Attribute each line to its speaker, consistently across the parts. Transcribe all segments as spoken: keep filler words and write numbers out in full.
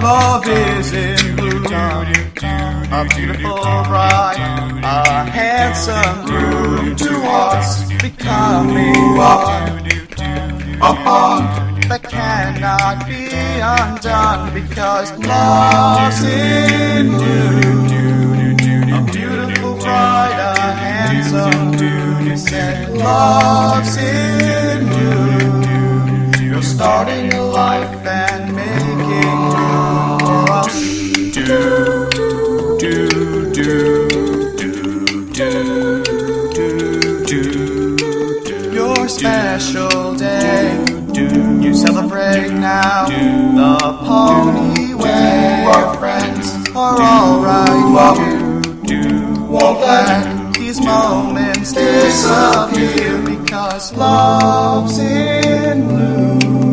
Speaker 1: love is in bloom. A beautiful bride, a handsome groom, two hearts becoming one. A bond that cannot be undone, because love's in bloom. A beautiful bride, a handsome groom, you said love's in bloom. You're starting a life and making room for us. Do, do, do, do, do, do, do. Your special day, you celebrate now the pony way. Our friends are alright. You won't let these moments disappear, because love's in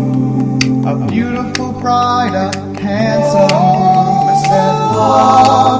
Speaker 1: bloom. A beautiful bride, a handsome groom, I said love.